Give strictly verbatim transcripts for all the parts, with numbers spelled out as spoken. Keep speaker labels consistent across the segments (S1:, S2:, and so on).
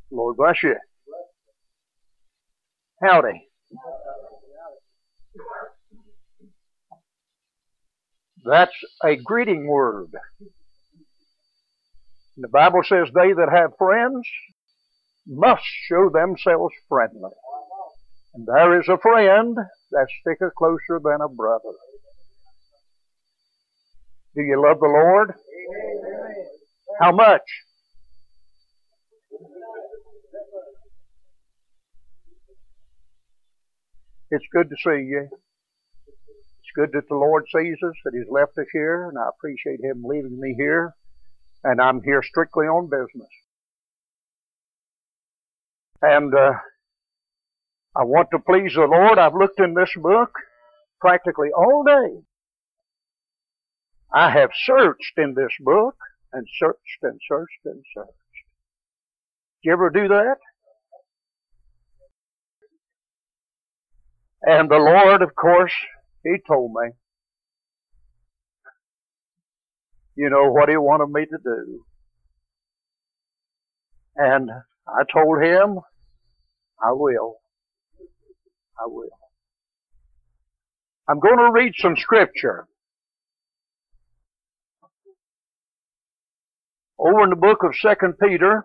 S1: Lord bless you. Howdy. That's a greeting word. The Bible says they that have friends must show themselves friendly. And there is a friend that sticketh closer than a brother. Do you love the Lord? How much? It's good to see you. It's good that the Lord sees us, that He's left us here, and I appreciate Him leaving me here. And I'm here strictly on business. And uh, I want to please the Lord. I've looked in this book practically all day. I have searched in this book and searched and searched and searched. Did you ever do that? And the Lord, of course, He told me, you know, what He wanted me to do. And I told Him, I will. I will. I'm going to read some scripture. Over in the book of Second Peter,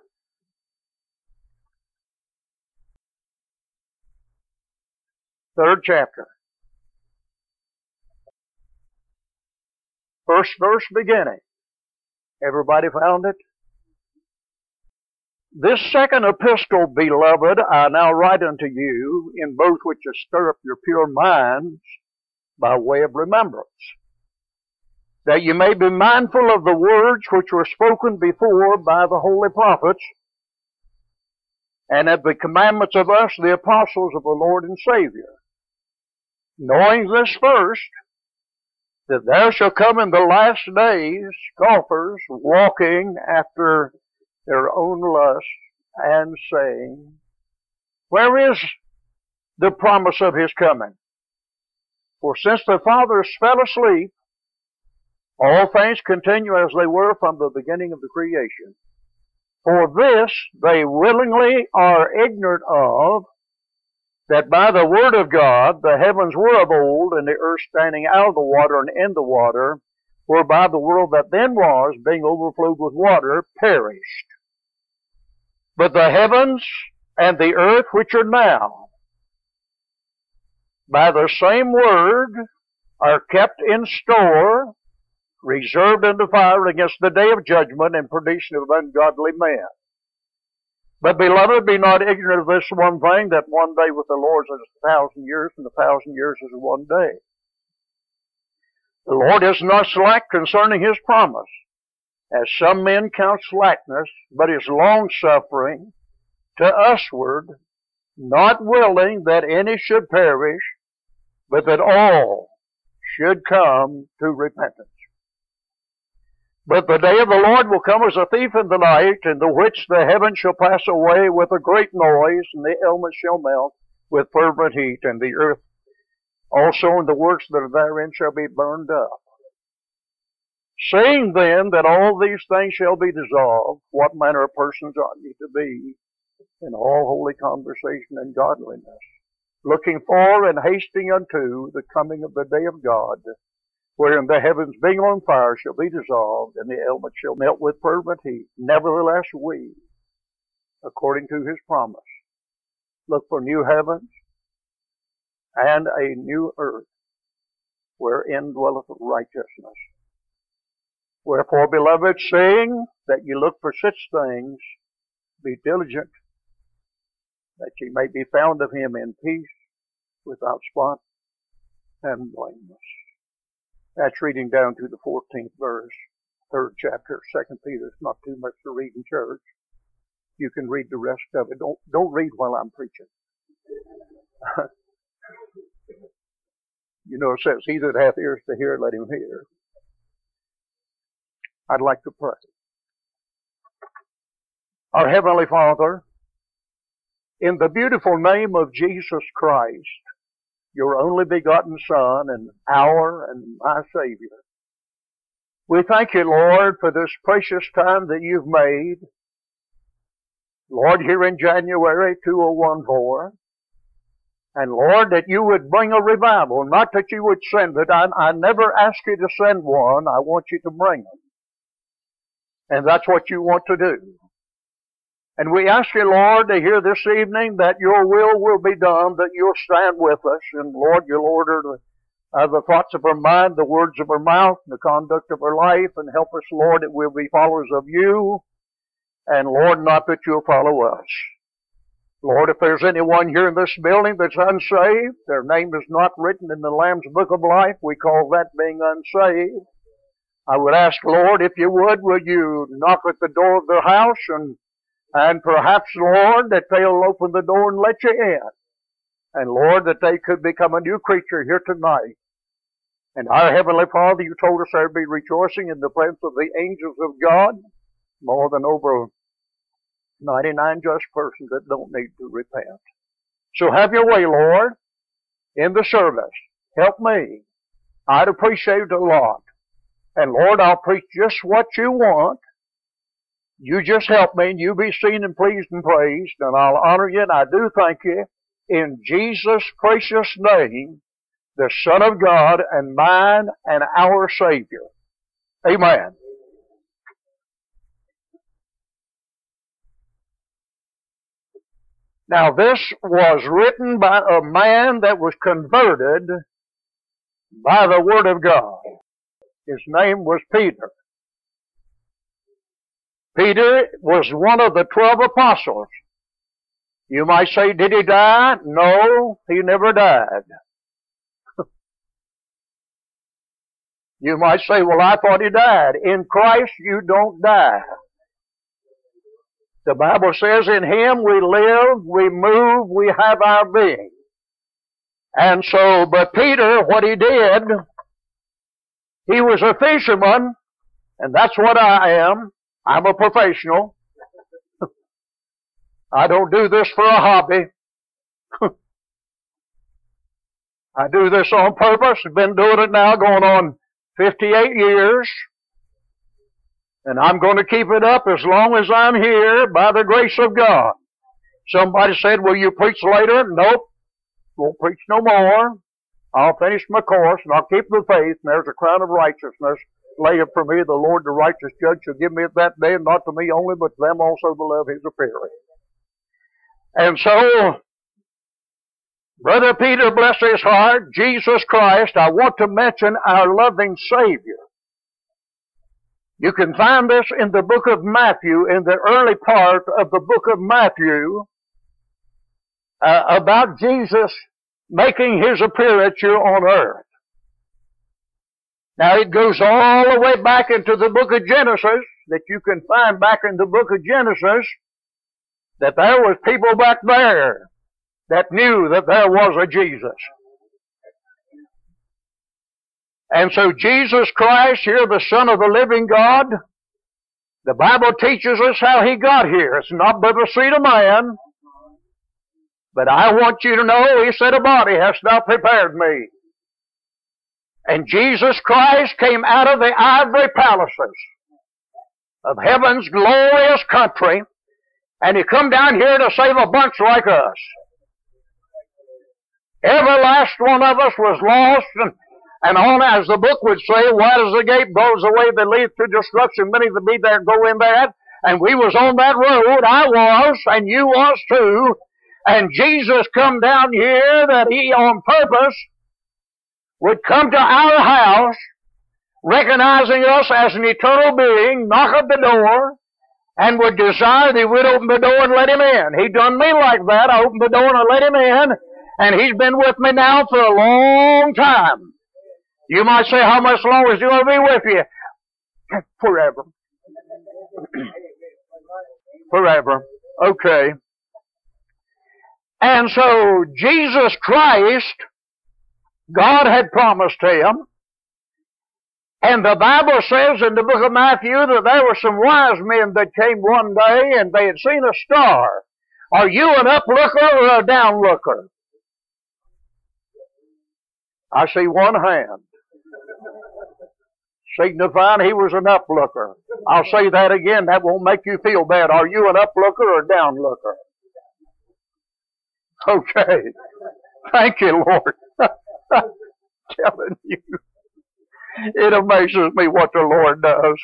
S1: third chapter. First verse beginning. Everybody found it? This second epistle, beloved, I now write unto you, in both which stir up your pure minds by way of remembrance, that you may be mindful of the words which were spoken before by the holy prophets, and of the commandments of us, the apostles of the Lord and Savior. Knowing this first, that there shall come in the last days scoffers walking after their own lust, and saying, where is the promise of His coming? For since the fathers fell asleep, all things continue as they were from the beginning of the creation. For this they willingly are ignorant of, that by the word of God the heavens were of old, and the earth standing out of the water and in the water, whereby the world that then was, being overflowed with water, perished. But the heavens and the earth which are now, by the same word, are kept in store, reserved unto fire against the day of judgment and perdition of ungodly men. But, beloved, be not ignorant of this one thing, that one day with the Lord is a thousand years, and a thousand years is one day. The Lord is not slack concerning His promise, as some men count slackness, but is long-suffering to usward, not willing that any should perish, but that all should come to repentance. But the day of the Lord will come as a thief in the night, in the which the heavens shall pass away with a great noise, and the elements shall melt with fervent heat, and the earth also and the works that are therein shall be burned up. Seeing then that all these things shall be dissolved, what manner of persons ought ye to be in all holy conversation and godliness, looking for and hasting unto the coming of the day of God, wherein the heavens being on fire shall be dissolved, and the elements shall melt with fervent heat. Nevertheless we, according to His promise, look for new heavens and a new earth, wherein dwelleth righteousness. Wherefore, beloved, seeing that ye look for such things, be diligent, that ye may be found of Him in peace, without spot and blameless. That's reading down to the fourteenth verse, third chapter, Second Peter. It's not too much to read in church. You can read the rest of it. Don't don't read while I'm preaching. You know, it says, he that hath ears to hear, let him hear. I'd like to pray. Our Heavenly Father, in the beautiful name of Jesus Christ, your only begotten Son and our and my Savior, we thank you, Lord, for this precious time that you've made. Lord, here in January two thousand fourteen, and Lord, that you would bring a revival, not that you would send it. I, I never ask you to send one. I want you to bring them. And that's what you want to do. And we ask you, Lord, to hear this evening that your will will be done, that you'll stand with us. And Lord, you'll order the, uh, the thoughts of our mind, the words of our mouth, the conduct of our life, and help us, Lord, that we'll be followers of you. And Lord, not that you'll follow us. Lord, if there's anyone here in this building that's unsaved, their name is not written in the Lamb's Book of Life, we call that being unsaved. I would ask, Lord, if you would, will you knock at the door of their house and, and perhaps, Lord, that they'll open the door and let you in. And Lord, that they could become a new creature here tonight. And our Heavenly Father, you told us there'd be rejoicing in the presence of the angels of God, more than over ninety-nine just persons that don't need to repent. So have your way, Lord, in the service. Help me. I'd appreciate it a lot. And Lord, I'll preach just what you want. You just help me, and you be seen and pleased and praised, and I'll honor you, and I do thank you. In Jesus' precious name, the Son of God, and mine, and our Savior. Amen. Now this was written by a man that was converted by the Word of God. His name was Peter. Peter was one of the twelve apostles. You might say, did he die? No, he never died. You might say, well, I thought he died. In Christ, you don't die. The Bible says in Him we live, we move, we have our being. And so, but Peter, what he did, he was a fisherman, and that's what I am. I'm a professional. I don't do this for a hobby. I do this on purpose. I've been doing it now going on fifty-eight years. And I'm going to keep it up as long as I'm here by the grace of God. Somebody said, will you preach later? Nope. Won't preach no more. I'll finish my course and I'll keep the faith, and there's a crown of righteousness laid up for me. The Lord, the righteous judge, shall give me it that day, and not to me only, but to them also that love His appearing. And so, Brother Peter, bless his heart, Jesus Christ, I want to mention our loving Savior. You can find this in the book of Matthew, in the early part of the book of Matthew, uh, about Jesus making His appearance here on earth. Now it goes all the way back into the book of Genesis, that you can find back in the book of Genesis, that there was people back there that knew that there was a Jesus. And so Jesus Christ, here the Son of the living God, the Bible teaches us how He got here. It's not by the seed of man. But I want you to know, He said, a body hast thou prepared me. And Jesus Christ came out of the ivory palaces of heaven's glorious country, and He come down here to save a bunch like us. Every last one of us was lost, and And on, as the book would say, wide as the gate goes the way that leads to destruction, many that be there go in that. And we was on that road, I was, and you was too. And Jesus come down here that He on purpose would come to our house, recognizing us as an eternal being, knock at the door, and would desire that we'd open the door and let Him in. He done me like that. I opened the door and I let Him in, and He's been with me now for a long time. You might say, how much longer is He going to be with you? Forever. Forever. Okay. And so, Jesus Christ, God had promised Him, and the Bible says in the book of Matthew that there were some wise men that came one day and they had seen a star. Are you an uplooker or a downlooker? I see one hand. signifying he was an uplooker. I'll say that again. That won't make you feel bad. Are you an uplooker or a downlooker? Okay. Thank you, Lord. Telling you. It amazes me what the Lord does.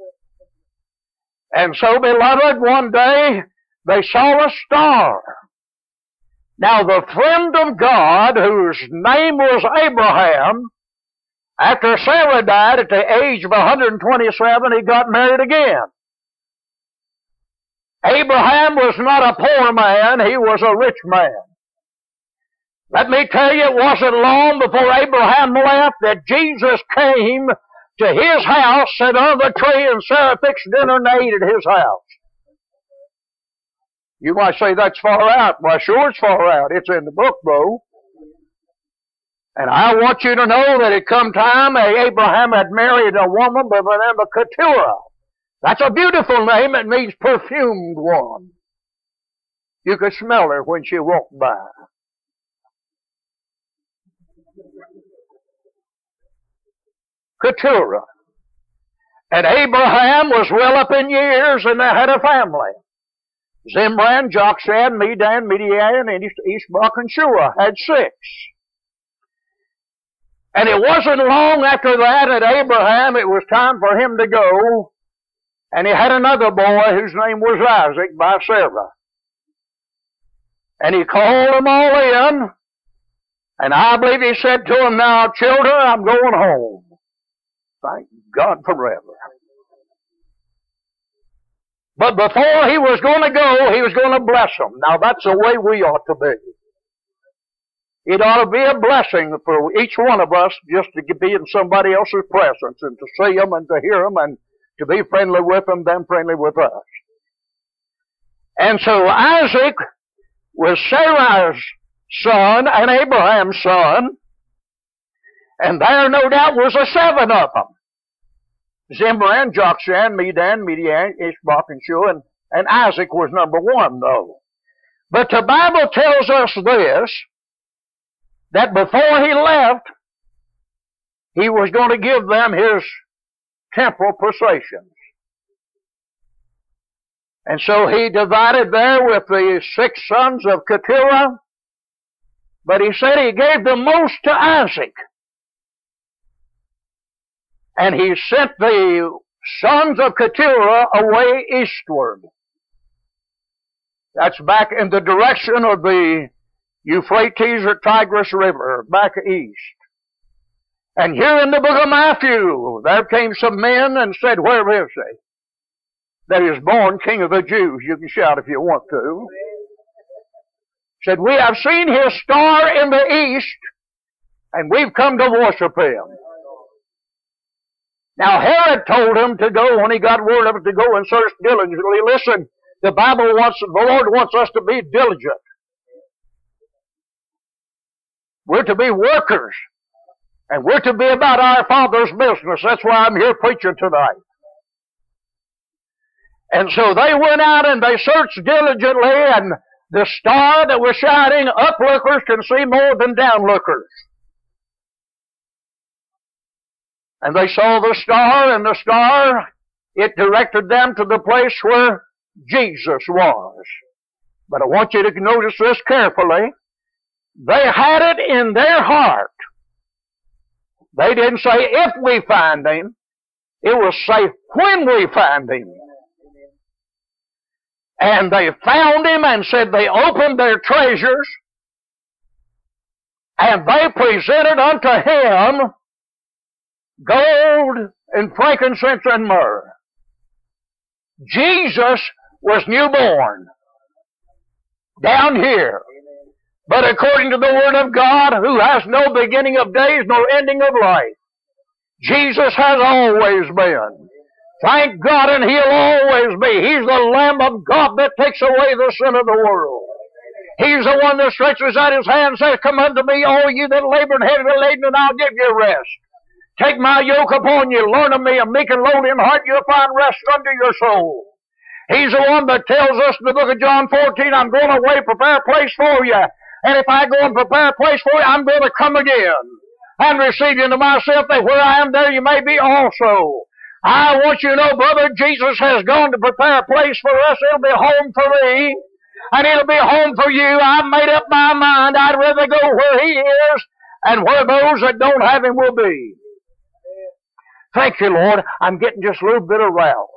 S1: And so, beloved, one day they saw a star. Now the friend of God, whose name was Abraham, after Sarah died at the age of one hundred twenty-seven, he got married again. Abraham was not a poor man, he was a rich man. Let me tell you, it wasn't long before Abraham left that Jesus came to his house, sat under the tree, and Sarah fixed dinner and ate at his house. You might say that's far out. Well, sure it's far out. It's in the book, though. And I want you to know that it come time Abraham had married a woman by the name of Keturah. That's a beautiful name. It means perfumed one. You could smell her when she walked by. Keturah. And Abraham was well up in years and they had a family. Zimran, Jokshan, Medan, Midian, and Ishbak and Shua had six. And it wasn't long after that that Abraham, it was time for him to go, and he had another boy whose name was Isaac by Sarah. And he called them all in, and I believe he said to them, now children, I'm going home. Thank God forever. But before he was going to go, he was going to bless them. Now that's the way we ought to be. It ought to be a blessing for each one of us just to be in somebody else's presence and to see them and to hear them and to be friendly with them, them friendly with us. And so Isaac was Sarah's son and Abraham's son, and there no doubt was a seven of them. Zimran, Jokshan, Medan, Midian, Ishbak, and Shua, and, and Isaac was number one, though. But the Bible tells us this, that before he left, he was going to give them his temporal possessions. And so he divided there with the six sons of Keturah, but he said he gave the most to Isaac. And he sent the sons of Keturah away eastward. That's back in the direction of the Euphrates or Tigris River, back east. And here in the book of Matthew, there came some men and said, where is he? That is born King of the Jews. You can shout if you want to. Said, we have seen his star in the east, and we've come to worship him. Now Herod told him to go, when he got word of it, to go and search diligently. Listen, the Bible wants, the Lord wants us to be diligent. We're to be workers. And we're to be about our Father's business. That's why I'm here preaching tonight. And so they went out and they searched diligently, and the star that was shining, uplookers can see more than downlookers. And they saw the star, and the star, it directed them to the place where Jesus was. But I want you to notice this carefully. They had it in their heart. They didn't say, if we find him. It was say, when we find him. And they found him and said they opened their treasures, and they presented unto him gold and frankincense and myrrh. Jesus was newborn down here. But according to the Word of God, who has no beginning of days nor ending of life, Jesus has always been. Thank God, and He'll always be. He's the Lamb of God that takes away the sin of the world. He's the one that stretches out His hand and says, come unto me, all you that labor and heavy laden, and I'll give you rest. Take my yoke upon you, learn of me, a meek and lowly in heart, you'll find rest unto your soul. He's the one that tells us in the book of John fourteen, I'm going away to prepare a place for you. And if I go and prepare a place for you, I'm going to come again. and receive you into myself, that where I am, there you may be also. I want you to know, brother, Jesus has gone to prepare a place for us. It'll be home for me, and it'll be home for you. I've made up my mind. I'd rather go where He is and where those that don't have Him will be. Thank you, Lord. I'm getting just a little bit aroused.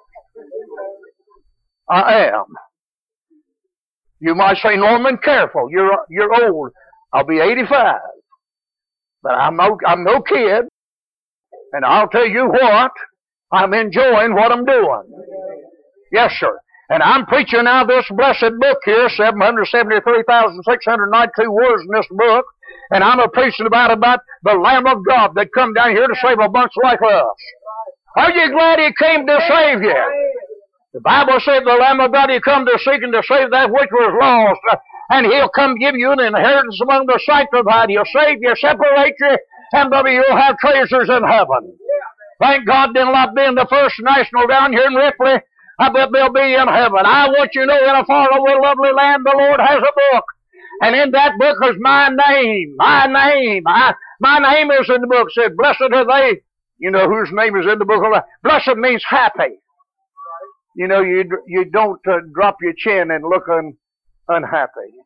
S1: I am. You might say, Norman, careful. You're you're old. I'll be eighty-five. But I'm no, I'm no kid. And I'll tell you what, I'm enjoying what I'm doing. Yes, sir. And I'm preaching now this blessed book here, seven hundred seventy-three thousand six hundred ninety-two words in this book. And I'm a preaching about, about the Lamb of God that come down here to save a bunch like us. Are you glad He came to save you? The Bible said the Lamb of God, He come to seek and to save that which was lost. And He'll come give you an inheritance among the sanctified. He'll save you, separate you, and brother, you'll have treasures in heaven. Thank God they'll not be in the First National down here in Ripley. I bet they'll be in heaven. I want you to know, in a faraway, lovely land, the Lord has a book. And in that book is my name. My name. I, my name is in the book. It said, blessed are they. You know whose name is in the book of life. Blessed means happy. You know, you you don't uh, drop your chin and look un, unhappy.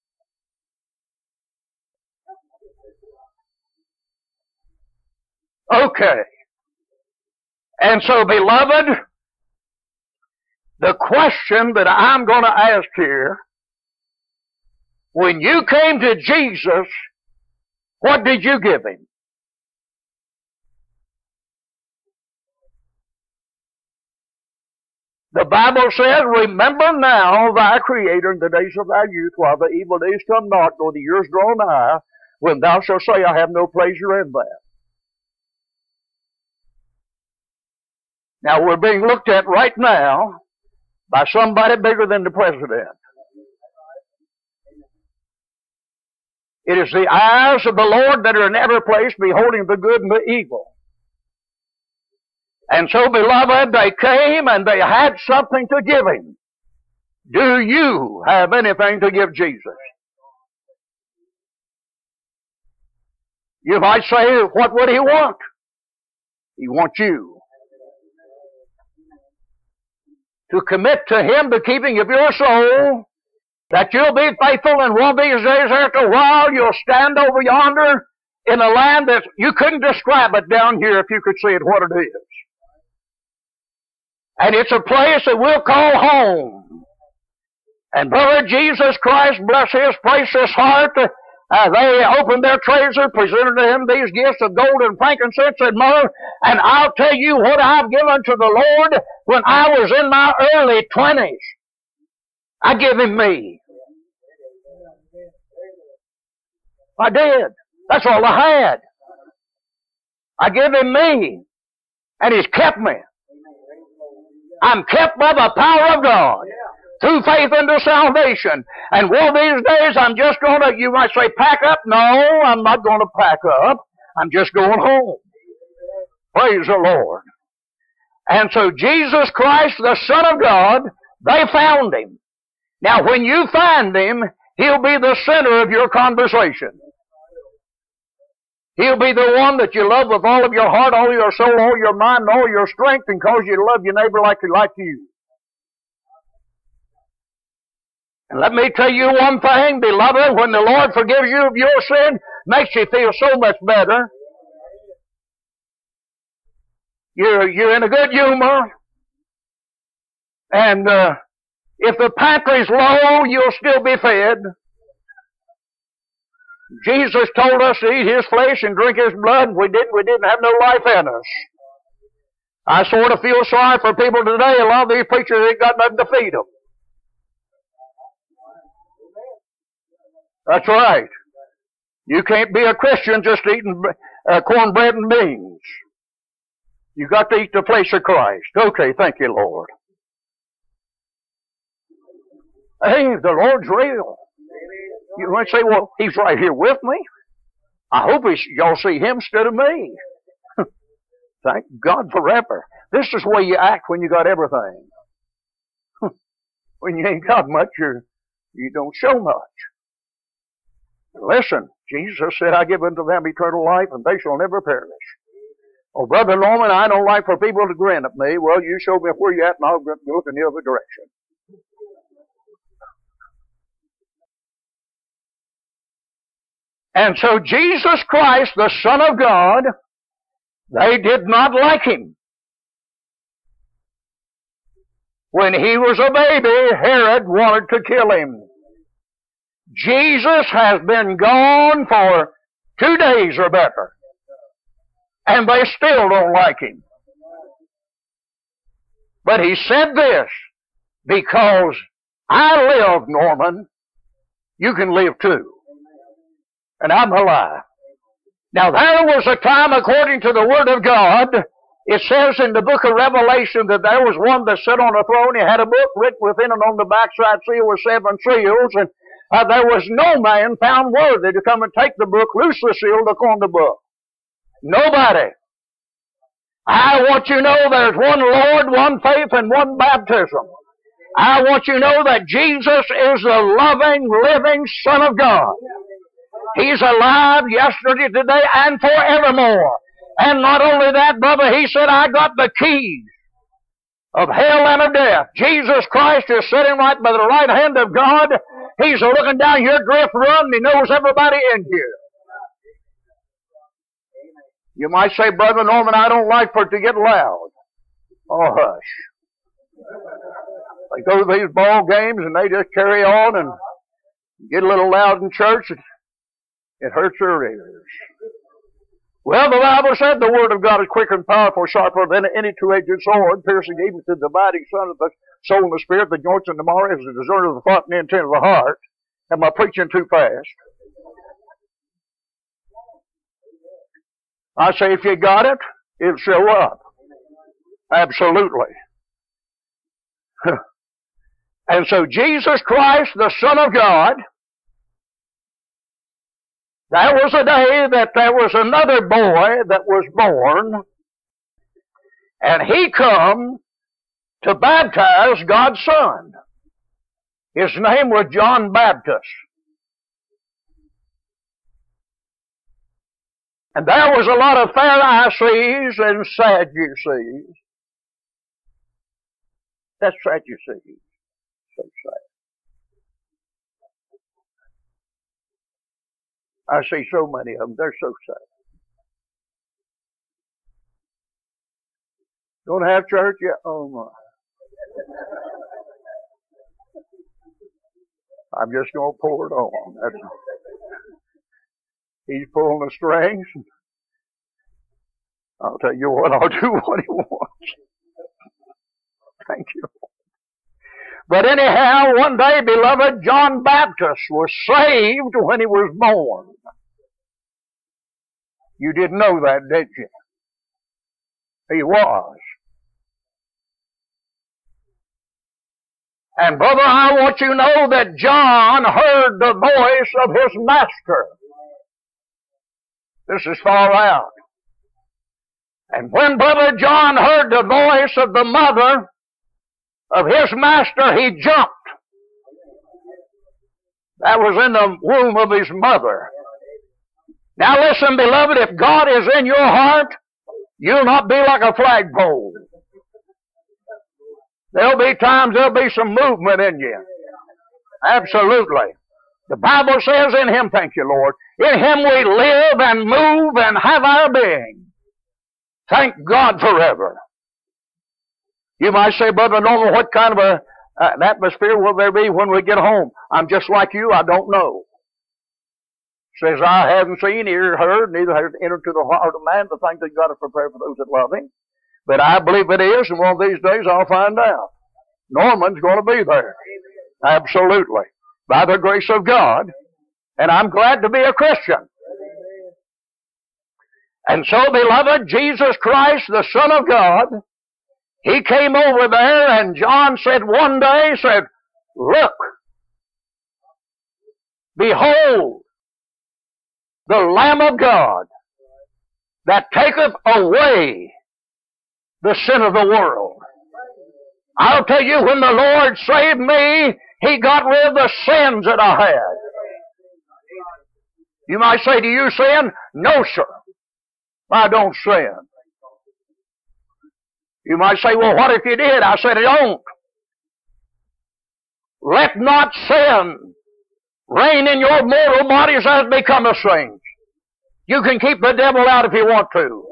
S1: Okay. And so, beloved, the question that I'm going to ask here, when you came to Jesus, what did you give Him? The Bible says, remember now thy Creator in the days of thy youth, while the evil days come not, nor the years draw nigh, when thou shalt say, I have no pleasure in that. Now, we're being looked at right now by somebody bigger than the president. It is the eyes of the Lord that are in every place, beholding the good and the evil. And so, beloved, they came and they had something to give Him. Do you have anything to give Jesus? You might say, what would He want? He wants you to commit to Him the keeping of your soul, that you'll be faithful, and one of these days after a while you'll stand over yonder in a land that you couldn't describe it down here if you could see it what it is. And it's a place that we'll call home. And brother, Jesus Christ, bless His precious heart, uh, they opened their treasure, presented to Him these gifts of gold and frankincense and myrrh. And I'll tell you what I've given to the Lord when I was in my early twenties. I give Him me. I did. That's all I had. I give Him me. And He's kept me. I'm kept by the power of God through faith unto salvation. And one of these days I'm just going to, you might say, pack up. No, I'm not going to pack up. I'm just going home. Praise the Lord. And so Jesus Christ, the Son of God, they found Him. Now when you find Him, He'll be the center of your conversation. He'll be the one that you love with all of your heart, all your soul, all your mind, all your strength, and cause you to love your neighbor like you like you. And let me tell you one thing, beloved, when the Lord forgives you of your sin, makes you feel so much better. You're, you're in a good humor. And uh, if the pantry's low, you'll still be fed. Jesus told us to eat His flesh and drink His blood. If we didn't, we didn't have no life in us. I sort of feel sorry for people today. A lot of these preachers ain't got nothing to feed them. That's right. You can't be a Christian just eating uh, cornbread and beans. You got to eat the flesh of Christ. Okay, thank you, Lord. Hey, the Lord's real. You might say, well, He's right here with me. I hope he's, y'all see Him instead of me. Thank God forever. This is the way you act when you got everything. When you ain't got much, you're, you don't show much. Listen, Jesus said, I give unto them eternal life, and they shall never perish. Oh, Brother Norman, I don't like for people to grin at me. Well, you show me where you're at, and I'll look in the other direction. And so Jesus Christ, the Son of God, they did not like Him. When He was a baby, Herod wanted to kill Him. Jesus has been gone for two days or better, and they still don't like Him. But He said this, because I live, Norman, you can live too. And I'm alive. Now there was a time, according to the Word of God, it says in the book of Revelation that there was one that sat on a throne. He had a book written within and on the backside seal with seven seals, and uh, there was no man found worthy to come and take the book, loose the seal, look on the book. Nobody. I want you to know there's one Lord, one faith, and one baptism. I want you to know that Jesus is the loving, living Son of God. He's alive yesterday, today, and forevermore. And not only that, brother, He said, I got the keys of hell and of death. Jesus Christ is sitting right by the right hand of God. He's looking down your drift run, and He knows everybody in here. You might say, Brother Norman, I don't like for it to get loud. Oh, hush. They go to these ball games, and they just carry on and get a little loud in church. It hurts their ears. Well, the Bible said the Word of God is quick and powerful, sharper than any two-edged sword, piercing even to the dividing son of the soul and the spirit, the joints and the marrow, is the discerner of the thought and the intent of the heart. Am I preaching too fast? I say if you got it, it'll show up. Absolutely. And so Jesus Christ, the Son of God, there was a day that there was another boy that was born, and he come to baptize God's Son. His name was John Baptist. And there was a lot of Pharisees and Sadducees. That's Sadducees. So sad. I see so many of them. They're so sad. Don't have church yet? Oh my. I'm just going to pour it on. That's, he's pulling the strings. I'll tell you what, I'll do what He wants. Thank you. But anyhow, one day, beloved, John Baptist was saved when he was born. You didn't know that, did you? He was. And brother, I want you to know that John heard the voice of his master. This is far out. And when brother John heard the voice of the mother of his master, he jumped. That was in the womb of his mother. Now listen, beloved, if God is in your heart, you'll not be like a flagpole. There'll be times there'll be some movement in you. Absolutely. The Bible says in Him, thank you, Lord, in Him we live and move and have our being. Thank God forever. You might say, Brother Norman, what kind of a, uh, an atmosphere will there be when we get home? I'm just like you, I don't know. Says, I haven't seen, ear heard, neither has it entered to the heart of man the things that God has prepared for those that love Him. But I believe it is, and one of these days I'll find out. Norman's going to be there. Absolutely. By the grace of God. And I'm glad to be a Christian. And so, beloved, Jesus Christ, the Son of God, He came over there, and John said one day, said, look, behold, the Lamb of God that taketh away the sin of the world. I'll tell you, when the Lord saved me, He got rid of the sins that I had. You might say, do you sin? No, sir. I don't sin. You might say, well, what if you did? I said, I don't. Let not sin reign in your mortal bodies as becometh saints. You can keep the devil out if you want to.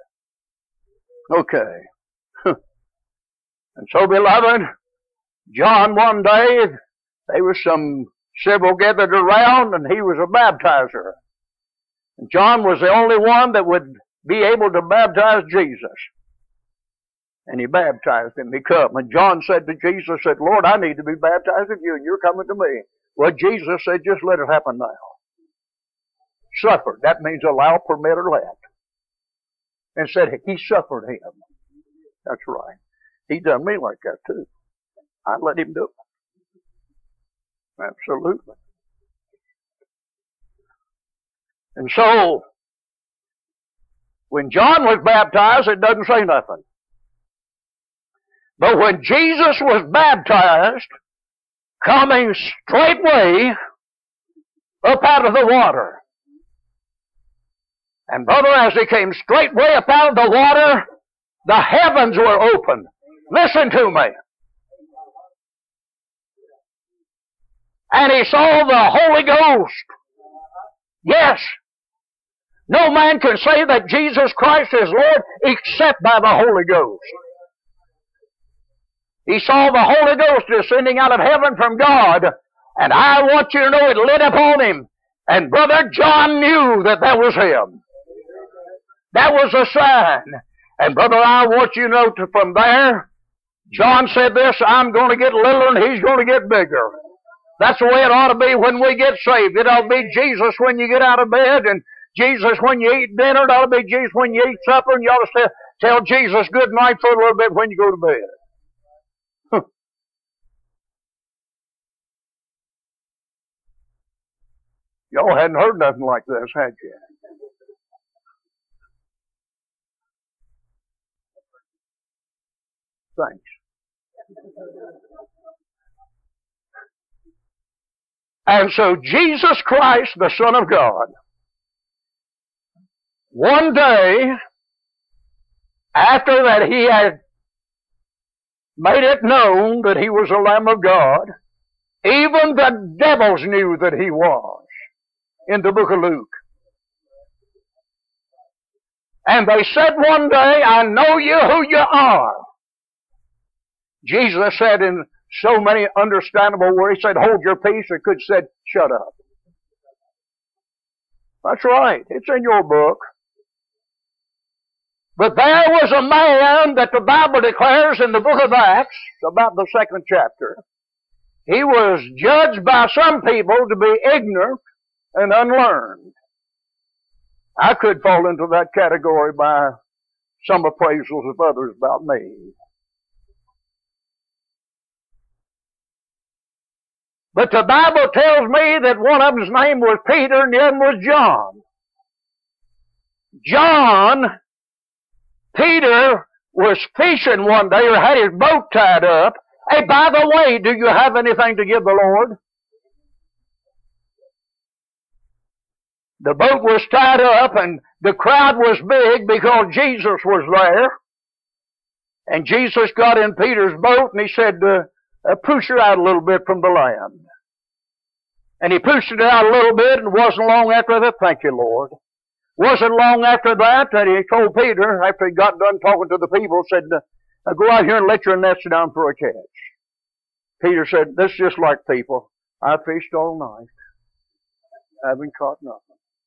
S1: Okay. And so, beloved, John one day, there was some several gathered around, and he was a baptizer. And John was the only one that would be able to baptize Jesus. And he baptized him. He come. And John said to Jesus, said, Lord, I need to be baptized of you, and you're coming to me. Well, Jesus said, just let it happen now. Suffered. That means allow, permit, or let. And said, he suffered him. That's right. He done me like that too. I let him do it. Absolutely. And so, when John was baptized, it doesn't say nothing. But when Jesus was baptized, coming straightway up out of the water. And brother, as he came straightway up out of the water, the heavens were opened. Listen to me. And he saw the Holy Ghost. Yes. No man can say that Jesus Christ is Lord except by the Holy Ghost. He saw the Holy Ghost descending out of heaven from God, and I want you to know it lit upon him. And Brother John knew that that was him. That was a sign. And brother, I want you to know to, from there, John said this, I'm going to get littler and he's going to get bigger. That's the way it ought to be when we get saved. It ought to be Jesus when you get out of bed, and Jesus when you eat dinner. It ought to be Jesus when you eat supper, and you ought to tell Jesus good night for a little bit when you go to bed. Huh. Y'all hadn't heard nothing like this, had you? Thanks. And so Jesus Christ, the Son of God, one day, after that he had made it known that he was the Lamb of God, even the devils knew that he was, in the book of Luke. And they said one day, I know you who you are. Jesus said in so many understandable words, he said, hold your peace, or could said, shut up. That's right. It's in your book. But there was a man that the Bible declares in the book of Acts, about the second chapter. He was judged by some people to be ignorant and unlearned. I could fall into that category by some appraisals of others about me. But the Bible tells me that one of them's name was Peter and the other was John. John, Peter was fishing one day or had his boat tied up. Hey, by the way, do you have anything to give the Lord? The boat was tied up and the crowd was big because Jesus was there. And Jesus got in Peter's boat and he said, uh, uh, push her out a little bit from the land. And he pushed it out a little bit, and wasn't long after that, thank you, Lord. Wasn't long after that that he told Peter, after he got done talking to the people, said, now go out here and let your nets down for a catch. Peter said, this is just like people. I fished all night. I haven't caught nothing.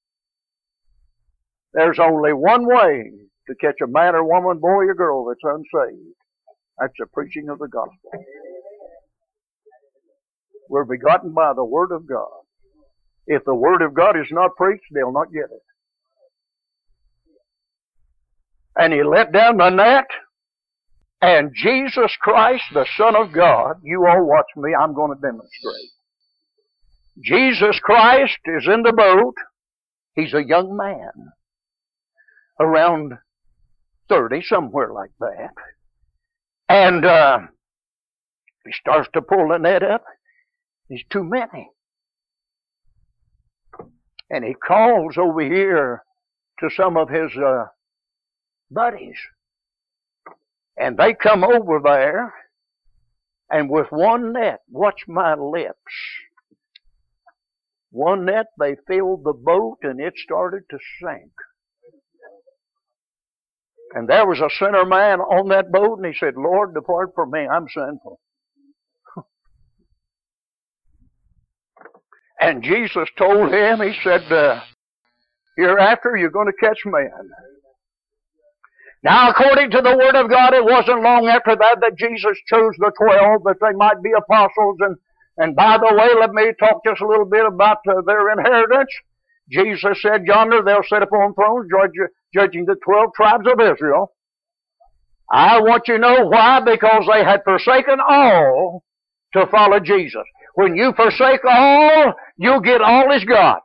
S1: There's only one way to catch a man or woman, boy or girl that's unsaved. That's the preaching of the gospel. We're begotten by the Word of God. If the Word of God is not preached, they'll not get it. And he let down the net, and Jesus Christ, the Son of God, you all watch me, I'm going to demonstrate. Jesus Christ is in the boat. He's a young man, around thirty, somewhere like that. And uh, he starts to pull the net up. There's too many. And he calls over here to some of his uh, buddies. And they come over there, and with one net, watch my lips, one net they filled the boat and it started to sink. And there was a sinner man on that boat, and he said, Lord, depart from me, I'm sinful. And Jesus told him, he said, uh, hereafter you're going to catch men. Now, according to the Word of God, it wasn't long after that that Jesus chose the twelve, that they might be apostles. And, and by the way, let me talk just a little bit about uh, their inheritance. Jesus said, yonder they'll sit upon thrones, judge, judging the twelve tribes of Israel. I want you to know why, because they had forsaken all to follow Jesus. When you forsake all, you'll get all He's got.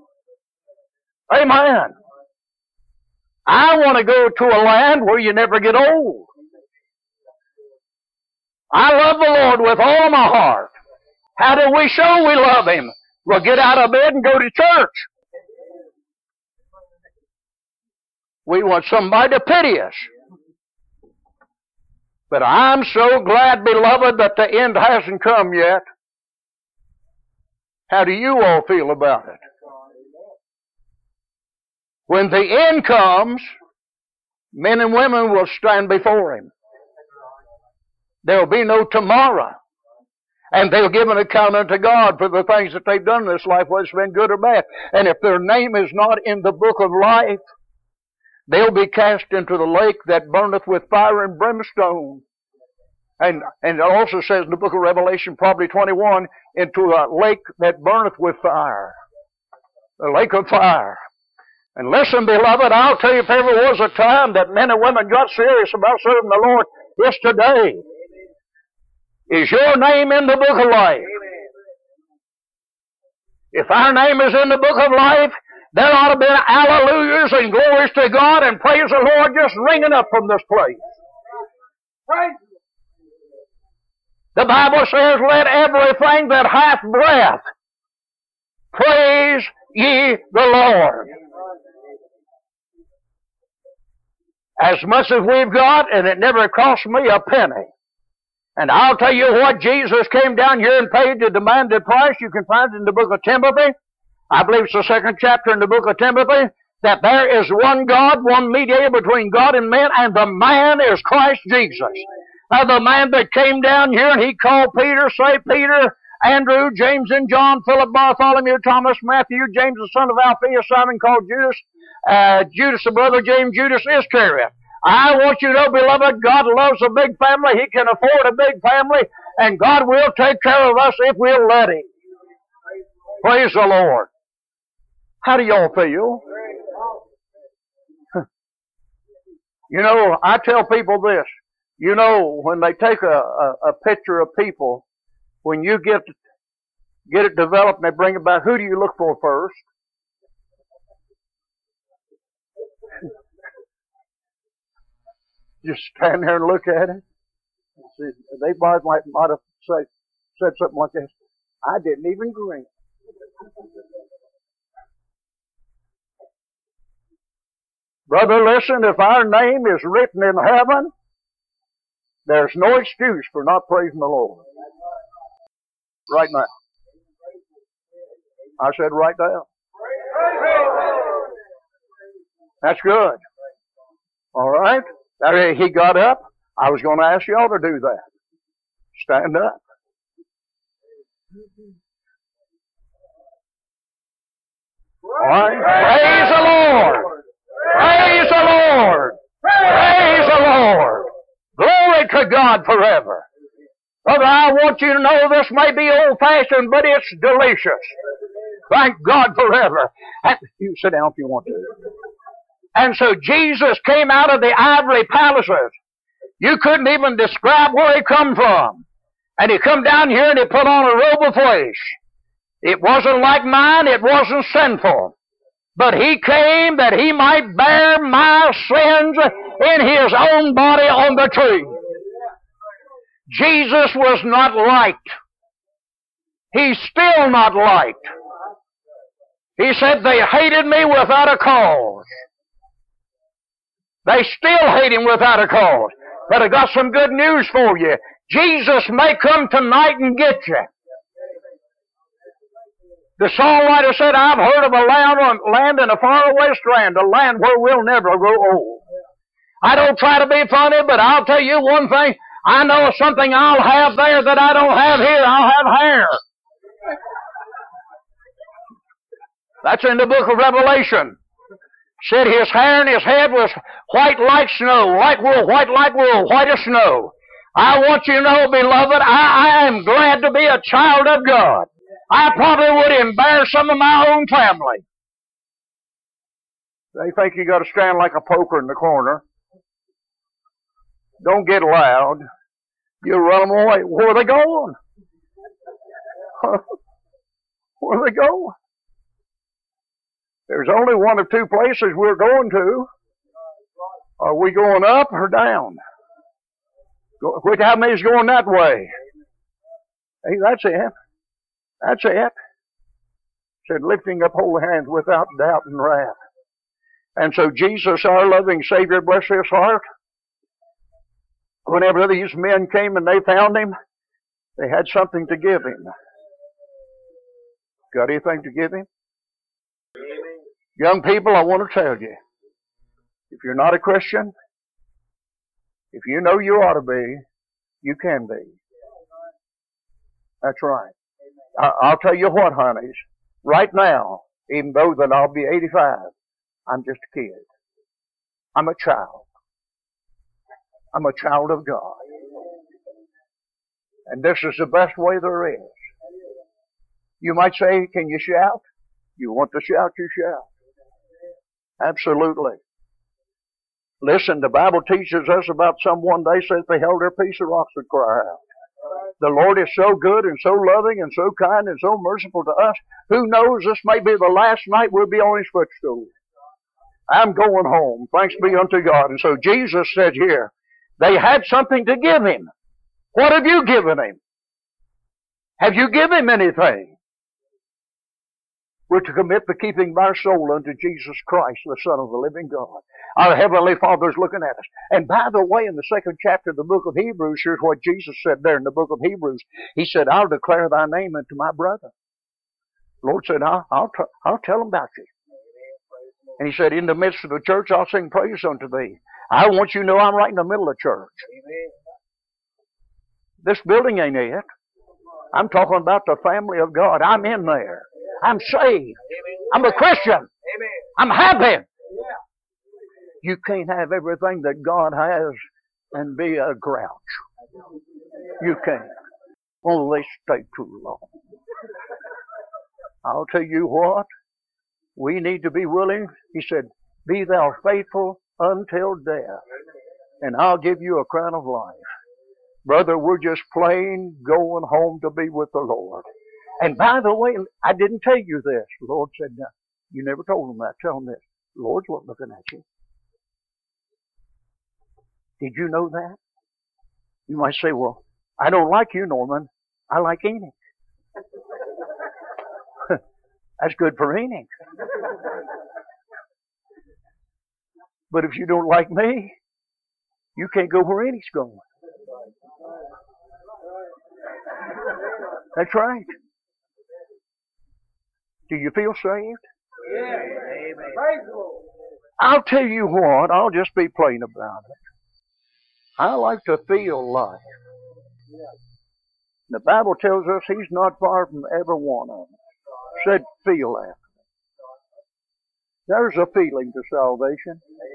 S1: Amen. I want to go to a land where you never get old. I love the Lord with all my heart. How do we show we love Him? We'll get out of bed and go to church. We want somebody to pity us. But I'm so glad, beloved, that the end hasn't come yet. How do you all feel about it? When the end comes, men and women will stand before Him. There'll be no tomorrow. And they'll give an account unto God for the things that they've done in this life, whether it's been good or bad. And if their name is not in the book of life, they'll be cast into the lake that burneth with fire and brimstone. And, and it also says in the book of Revelation, probably twenty-one, into a lake that burneth with fire. A lake of fire. And listen, beloved, I'll tell you if ever was a time that men and women got serious about serving the Lord, it's today. Is your name in the book of life? If our name is in the book of life, there ought to be hallelujahs and glories to God and praise the Lord just ringing up from this place. Right. The Bible says, let everything that hath breath praise ye the Lord. As much as we've got, and it never cost me a penny. And I'll tell you what, Jesus came down here and paid the demanded price. You can find it in the book of Timothy. I believe it's the second chapter in the book of Timothy. That there is one God, one mediator between God and men, and the man is Christ Jesus. Now the man that came down here and he called Peter, say Peter, Andrew, James and John, Philip, Bartholomew, Thomas, Matthew, James the son of Alphaeus, Simon called Judas, uh, Judas the brother, James, Judas Iscariot. I want you to know, beloved, God loves a big family. He can afford a big family, and God will take care of us if we'll let Him. Praise the Lord. How do y'all feel? You know, I tell people this. You know, when they take a, a, a picture of people, when you get get it developed and they bring it back, who do you look for first? Just stand there and look at it. See, they might, might, might have say, said something like this. I didn't even grin. Brother, listen, if our name is written in heaven, there's no excuse for not praising the Lord. Right now. I said right now. That's good. All right? Now, he got up. I was going to ask y'all to do that. Stand up. All right? Praise the Lord. Praise the Lord. Praise the Lord. Glory to God forever. Brother, I want you to know this may be old-fashioned, but it's delicious. Thank God forever. You sit down if you want to. And so Jesus came out of the ivory palaces. You couldn't even describe where He come from. And He come down here and He put on a robe of flesh. It wasn't like mine. It wasn't sinful. But He came that He might bear my sins in His own body on the tree. Jesus was not liked. He's still not liked. He said, they hated me without a cause. They still hate him without a cause. But I got some good news for you. Jesus may come tonight and get you. The songwriter said, I've heard of a land, land in a faraway strand, a land where we'll never grow old. I don't try to be funny, but I'll tell you one thing. I know something I'll have there that I don't have here. I'll have hair. That's in the book of Revelation. Said his hair and his head was white like snow, like wool, white like wool, white as snow. I want you to know, beloved, I, I am glad to be a child of God. I probably would embarrass some of my own family. They think you got to stand like a poker in the corner. Don't get loud. You run them away. Where are they going? Where are they going? There's only one of two places we're going to. Are we going up or down? Which, how many's going that way? Hey, that's it. That's it. Said, lifting up holy hands without doubt and wrath. And so Jesus, our loving Savior, bless his heart, whenever these men came and they found him, they had something to give him. Got anything to give him? Young people, I want to tell you, if you're not a Christian, if you know you ought to be, you can be. That's right. I, I'll tell you what, honeys, right now, even though that I'll be eighty-five, I'm just a kid. I'm a child. I'm a child of God. And this is the best way there is. You might say, can you shout? You want to shout, you shout. Absolutely. Listen, the Bible teaches us about someone they said if they held their peace, the rocks would cry out. The Lord is so good and so loving and so kind and so merciful to us. Who knows, this may be the last night we'll be on his footstool. I'm going home. Thanks be unto God. And so Jesus said here, they had something to give him. What have you given him? Have you given him anything? We're to commit the keeping of our soul unto Jesus Christ, the Son of the living God. Our Heavenly Father's looking at us. And by the way, in the second chapter of the book of Hebrews, here's what Jesus said there in the book of Hebrews. He said, I'll declare thy name unto my brother. The Lord said, I'll, I'll, t- I'll tell them about you. And he said, in the midst of the church, I'll sing praise unto thee. I want you to know I'm right in the middle of church. This building ain't it. I'm talking about the family of God. I'm in there. I'm saved. I'm a Christian. I'm happy. You can't have everything that God has and be a grouch. You can't. Oh, they stay too long. I'll tell you what. We need to be willing. He said, be thou faithful until death, and I'll give you a crown of life. Brother, we're just plain going home to be with the Lord. And by the way, I didn't tell you this. The Lord said, no, you never told him that. Tell him this. The Lord's looking at you. Did you know that? You might say, well, I don't like you, Norman. I like Enoch. That's good for Enoch. But if you don't like me, you can't go where Enoch's going. That's right. Do you feel saved? Yeah. I'll tell you what, I'll just be plain about it. I like to feel life. The Bible tells us he's not far from every one of them. Said feel after. There's a feeling to salvation.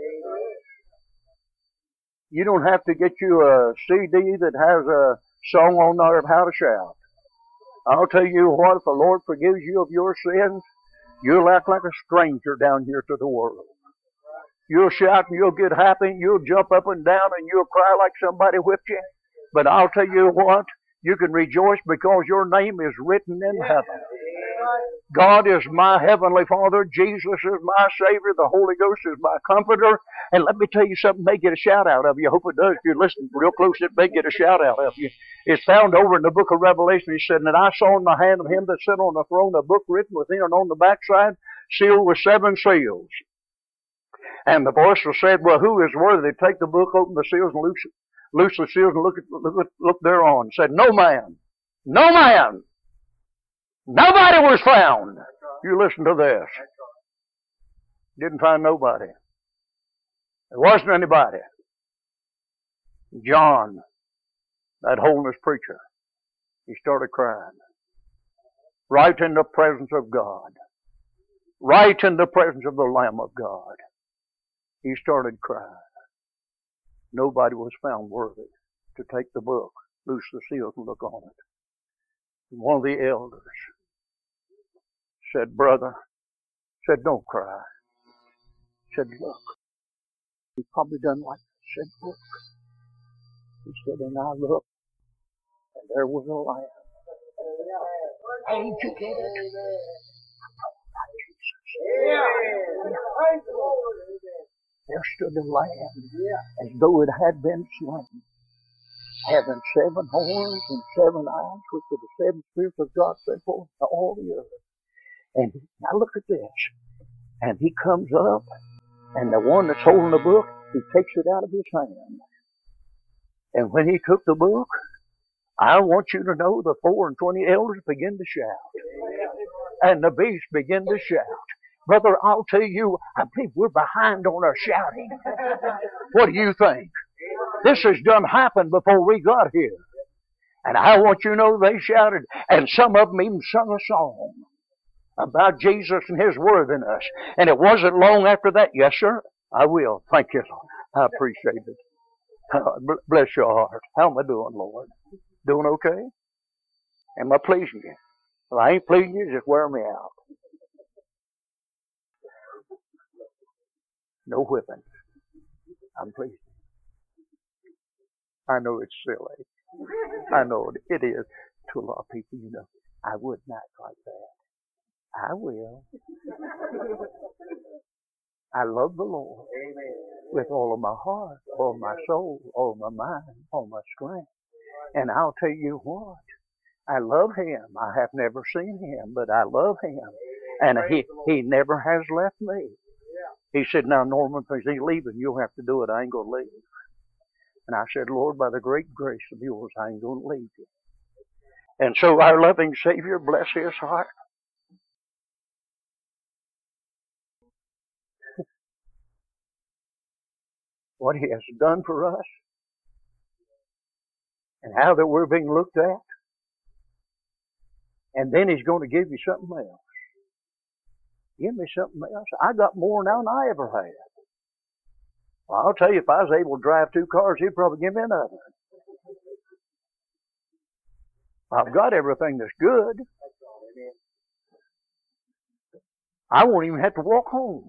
S1: You don't have to get you a C D that has a song on there of how to shout. I'll tell you what, if the Lord forgives you of your sins, you'll act like a stranger down here to the world. You'll shout and you'll get happy and you'll jump up and down and you'll cry like somebody whipped you. But I'll tell you what, you can rejoice because your name is written in heaven. God is my heavenly Father. Jesus is my Savior. The Holy Ghost is my Comforter. And let me tell you something, may get a shout out of you. I hope it does. If you're listening real close, it may get a shout out of you. It's found over in the book of Revelation. He said, and I saw in the hand of him that sat on the throne a book written within and on the backside, sealed with seven seals. And the voice was said, well, who is worthy to take the book, open the seals, and loose, loose the seals, and look, at, look, look thereon? Said, no man. No man. Nobody was found. You listen to this. Didn't find nobody. There wasn't anybody. John, that holiness preacher, he started crying. Right in the presence of God. Right in the presence of the Lamb of God. He started crying. Nobody was found worthy to take the book, loose the seals, and look on it. And one of the elders said, brother, said, don't cry. Said, look. He probably done like that. Said, look. He said, and I looked, and there was a lamb. Hey, did you get it? There stood a lamb as though it had been slain, having seven horns and seven eyes, which are the seven spirits of God sent forth to all the earth. And now look at this. And he comes up, and the one that's holding the book, he takes it out of his hand. And when he took the book, I want you to know the four and twenty elders begin to shout. And the beast began to shout. Brother, I'll tell you, I believe we're behind on our shouting. What do you think? This has done happened before we got here. And I want you to know they shouted, and some of them even sung a song about Jesus and His worthiness. And it wasn't long after that. Yes, sir, I will. Thank you, Lord. I appreciate it. Uh, bless your heart. How am I doing, Lord? Doing okay? Am I pleasing you? Well, I ain't pleasing you, just wear me out. No whipping. I'm pleased. I know it's silly. I know it is to a lot of people, you know. I wouldn't act like that. I will. I love the Lord with all of my heart, all of my soul, all of my mind, all of my strength. And I'll tell you what, I love Him. I have never seen Him, but I love Him. And He, he never has left me. He said, now, Norman, if He's leaving, you'll have to do it. I ain't going to leave. And I said, Lord, by the great grace of yours, I ain't going to leave you. And so our loving Savior, bless His heart, what He has done for us, and how that we're being looked at, and then He's going to give you something else. Give me something else. I got more now than I ever had. Well, I'll tell you, if I was able to drive two cars, He'd probably give me another. I've got everything that's good. I won't even have to walk home.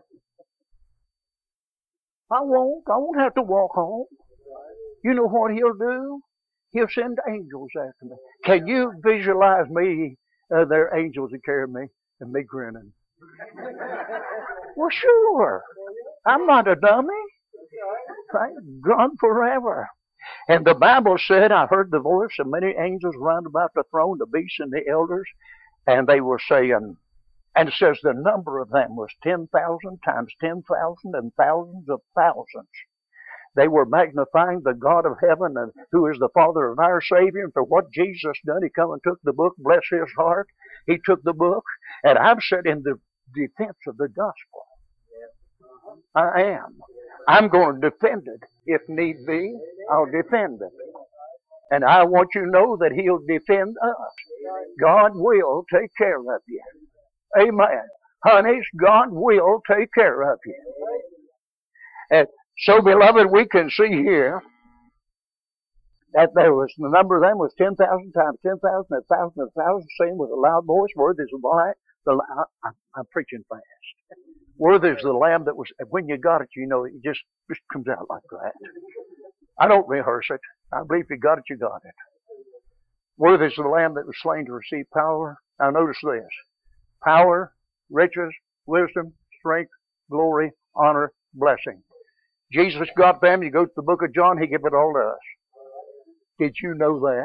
S1: I won't. I won't have to walk home. You know what He'll do? He'll send angels after me. Can you visualize me, uh, their angels that carry me, and me grinning? Well, sure. I'm not a dummy. Thank God forever. And the Bible said, I heard the voice of many angels round about the throne, the beasts and the elders, and they were saying, and it says the number of them was ten thousand times ten thousand and thousands of thousands. They were magnifying the God of heaven, and who is the Father of our Savior, and for what Jesus done. He come and took the book, bless His heart. He took the book, and I've said in the defense of the gospel, I am. I'm going to defend it. If need be, I'll defend it. And I want you to know that He'll defend us. God will take care of you. Amen. Honeys, God will take care of you. And so, beloved, we can see here that there was, the number of them was ten thousand times ten thousand, a thousand, a thousand, saying with a loud voice, worthy is the Lamb. The, I, I'm preaching fast. Worthy is the Lamb that was, when you got it, you know, it just, just comes out like that. I don't rehearse it. I believe if you got it, you got it. Worthy is the Lamb that was slain to receive power. Now notice this. Power, riches, wisdom, strength, glory, honor, blessing. Jesus got them. You go to the book of John, He gave it all to us. Did you know that?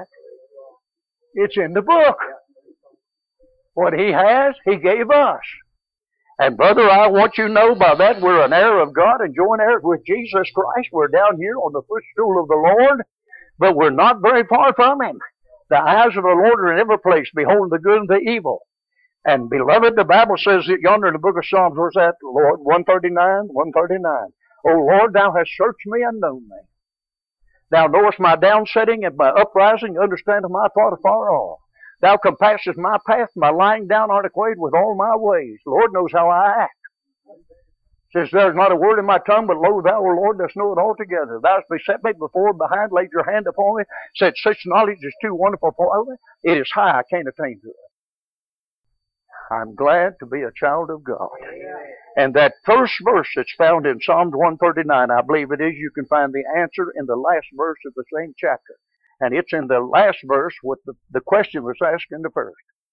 S1: It's in the book. What He has, He gave us. And brother, I want you to know by that we're an heir of God and joint heirs with Jesus Christ. We're down here on the footstool of the Lord, but we're not very far from Him. The eyes of the Lord are in every place, beholding the good and the evil. And beloved, the Bible says that yonder in the book of Psalms, where's that, Lord? one thirty-nine, one thirty-nine. O Lord, Thou hast searched me and known me. Thou knowest my downsetting and my uprising, understandest my thought afar off. Thou compassest my path, my lying down art acquainted with all my ways. The Lord knows how I act. Says, there's not a word in my tongue, but lo, Thou, O Lord, dost know it altogether. Thou hast beset me before and behind, laid your hand upon me, said, such knowledge is too wonderful for me. It is high, I can't attain to it. I'm glad to be a child of God. And that first verse that's found in Psalms one thirty-nine, I believe it is, you can find the answer in the last verse of the same chapter. And it's in the last verse what the, the question was asked in the first.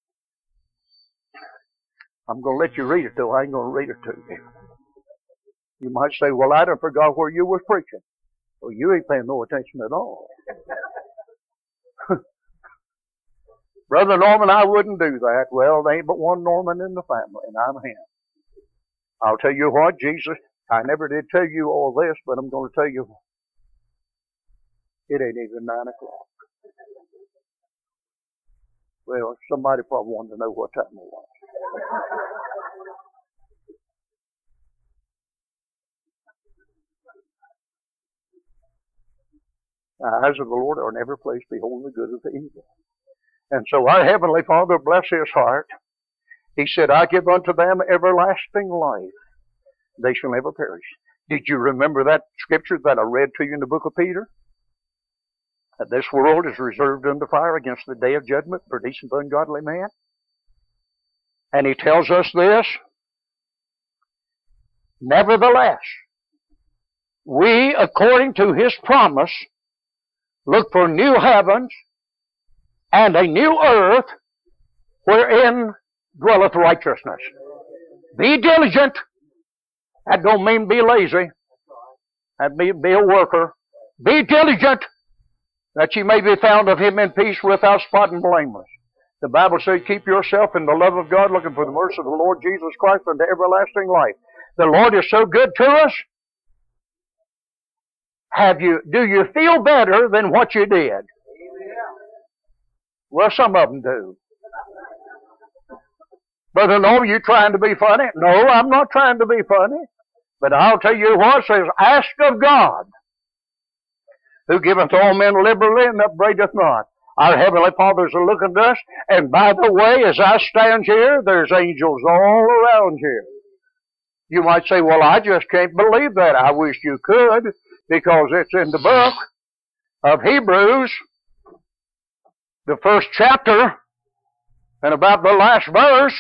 S1: I'm going to let you read it, though. I ain't going to read it to you. You might say, well, I done forgot where you was preaching. Well, you ain't paying no attention at all. Brother Norman, I wouldn't do that. Well, there ain't but one Norman in the family, and I'm him. I'll tell you what, Jesus, I never did tell you all this, but I'm going to tell you, it ain't even nine o'clock. Well, somebody probably wanted to know what time it was. The eyes of the Lord are in every place, beholding the good of the evil. And so our Heavenly Father, bless His heart, He said, I give unto them everlasting life. They shall never perish. Did you remember that scripture that I read to you in the book of Peter? That this world is reserved unto fire against the day of judgment, producing for ungodly man. And He tells us this, nevertheless, we, according to His promise, look for new heavens and a new earth wherein dwelleth righteousness. Be diligent. That don't mean be lazy. That means be a worker. Be diligent that ye may be found of Him in peace, without spot and blameless. The Bible says, keep yourself in the love of God, looking for the mercy of the Lord Jesus Christ unto everlasting life. The Lord is so good to us. Have you, do you feel better than what you did? Well, some of them do. Brother, no, you trying to be funny? No, I'm not trying to be funny. But I'll tell you what, it says, ask of God, who giveth all men liberally and upbraideth not. Our Heavenly Father's a looking at us, and by the way, as I stand here, there's angels all around here. You might say, well, I just can't believe that. I wish you could, because it's in the book of Hebrews, the first chapter, and about the last verse.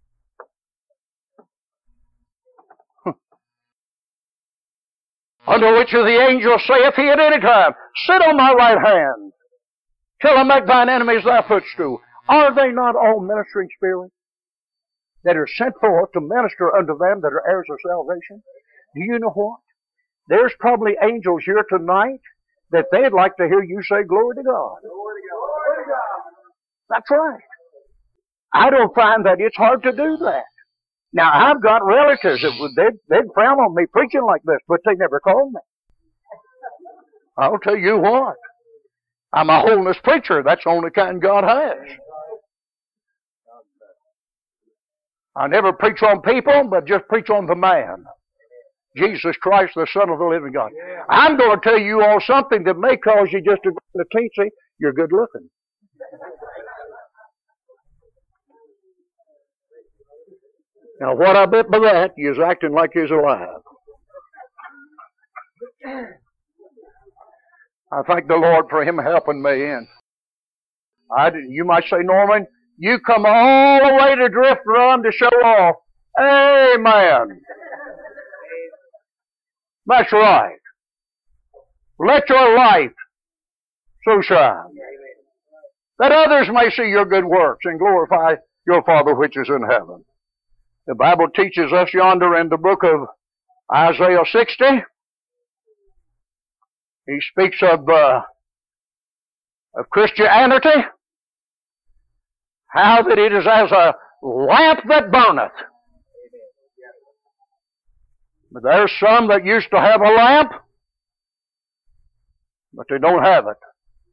S1: Unto which of the angels saith he at any time, sit on my right hand, till I make thine enemies thy footstool. Are they not all ministering spirits that are sent forth to minister unto them that are heirs of salvation? Do you know what? There's probably angels here tonight that they'd like to hear you say glory to God. Glory to God. Glory to God. That's right. I don't find that it's hard to do that. Now, I've got relatives that would, they'd, they'd frown on me preaching like this, but they never called me. I'll tell you what. I'm a holiness preacher. That's the only kind God has. I never preach on people, but just preach on the man. Jesus Christ, the Son of the living God. I'm going to tell you all something that may cause you just to go to teensy. You're good looking. Now, what I bet by that, you's acting like you's alive. I thank the Lord for Him helping me in. I, you might say, Norman, you come all the way to Drift Run to show off. Amen. That's right. Let your light so shine, that others may see your good works and glorify your Father which is in heaven. The Bible teaches us yonder in the book of Isaiah sixty. He speaks of, uh, of Christianity, how that it is as a lamp that burneth. But there's some that used to have a lamp, but they don't have it.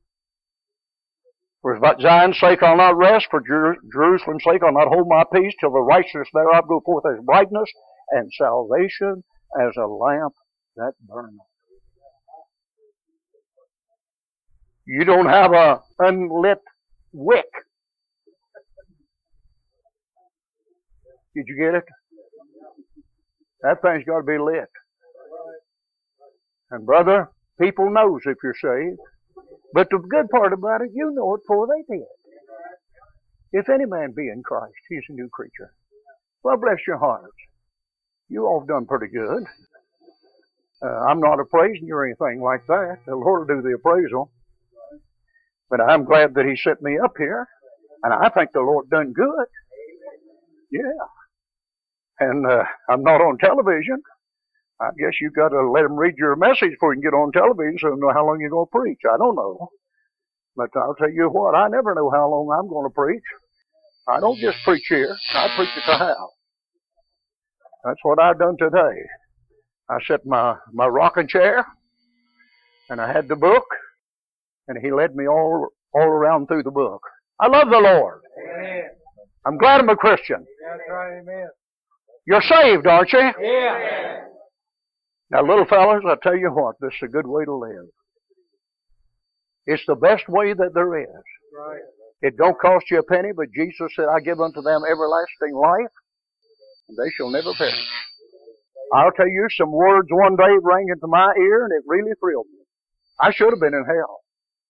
S1: For about Zion's sake I'll not rest, for Jer- Jerusalem's sake I'll not hold my peace, till the righteousness thereof go forth as brightness, and salvation as a lamp that burneth. You don't have a unlit wick. Did you get it? That thing's got to be lit. And brother, people knows if you're saved. But the good part about it, you know it before they did. If any man be in Christ, he's a new creature. Well, bless your hearts. You all done pretty good. Uh, I'm not appraising you or anything like that. The Lord will do the appraisal. But I'm glad that He set me up here. And I think the Lord done good. Yeah. And uh, I'm not on television. I guess you got to let them read your message before you can get on television so you know how long you're going to preach. I don't know. But I'll tell you what, I never know how long I'm going to preach. I don't just preach here. I preach at the house. That's what I've done today. I set my, my rocking chair, and I had the book, and He led me all, all around through the book. I love the Lord. Amen. I'm glad I'm a Christian. That's right, amen. You're saved, aren't you? Yeah. Now, little fellas, I tell you what, this is a good way to live. It's the best way that there is. Right. It don't cost you a penny, but Jesus said, I give unto them everlasting life, and they shall never perish. I'll tell you, some words one day rang into my ear, and it really thrilled me. I should have been in hell.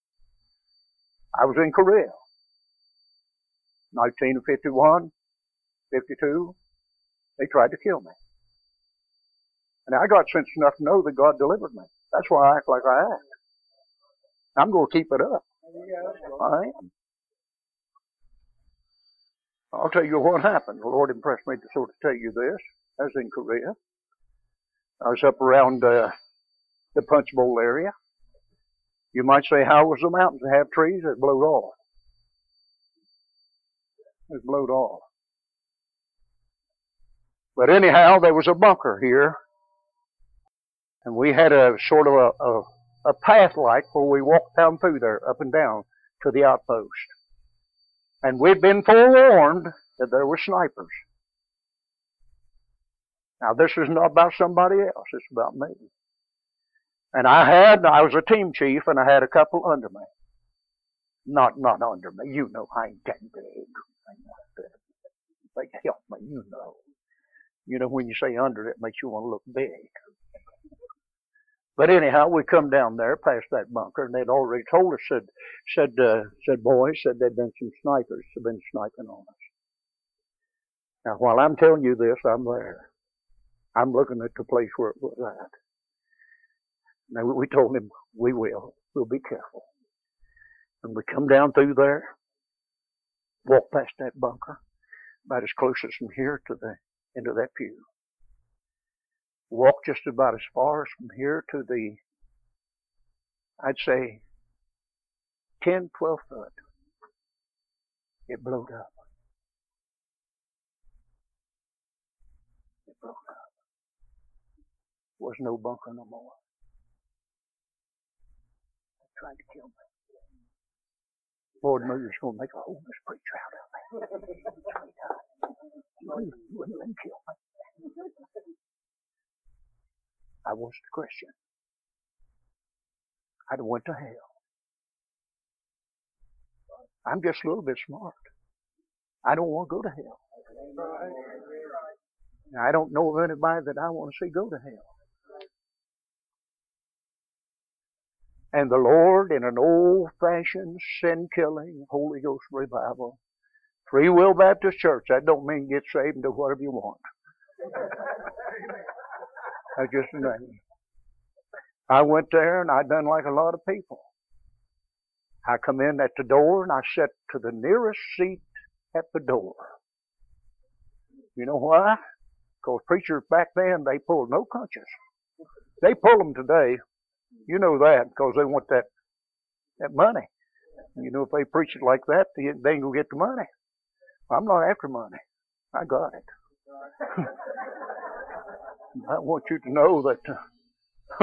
S1: I was in Korea. nineteen fifty-one, fifty-two, they tried to kill me. And I got sense enough to know that God delivered me. That's why I act like I act. I'm going to keep it up. I am. I'll tell you what happened. The Lord impressed me to sort of tell you this. I was in Korea. I was up around uh, the Punch Bowl area. You might say, how was the mountains? They have trees that blowed off. It blowed off. But anyhow, there was a bunker here. And we had a sort of a, a, a path like where we walked down through there, up and down to the outpost. And we'd been forewarned that there were snipers. Now this is not about somebody else, it's about me. And I had, I was a team chief and I had a couple under me. Not, not under me, you know, I ain't that big. They help me, you know. You know, when you say under, it makes you want to look big. But anyhow, we come down there past that bunker, and they'd already told us, said, said, uh, said, boys, said there'd been some snipers have been sniping on us. Now, while I'm telling you this, I'm there. I'm looking at the place where it was at. Now, we told him, we will. We'll be careful. And we come down through there, walk past that bunker, about as close as from here to the end of that pew. Walk just about as far as from here to the, I'd say, ten, twelve foot. It blowed up. It blowed up. There was no bunker no more. They tried to kill me. Lord knew he was going to make a homeless preacher out of me. You wouldn't, you wouldn't let him kill me. I wasn't a Christian. I'd have went to hell. I'm just a little bit smart. I don't want to go to hell. Now, I don't know of anybody that I want to see go to hell. And the Lord, in an old-fashioned, sin-killing, Holy Ghost revival, Free Will Baptist Church, that don't mean get saved and do whatever you want. That's just a name. I went there and I done like a lot of people. I come in at the door and I sat to the nearest seat at the door. You know why? Because preachers back then, they pulled no punches. They pull them today. You know that because they want that that money. You know, if they preach it like that, they, they ain't going to get the money. I'm not after money. I got it. I want you to know that uh,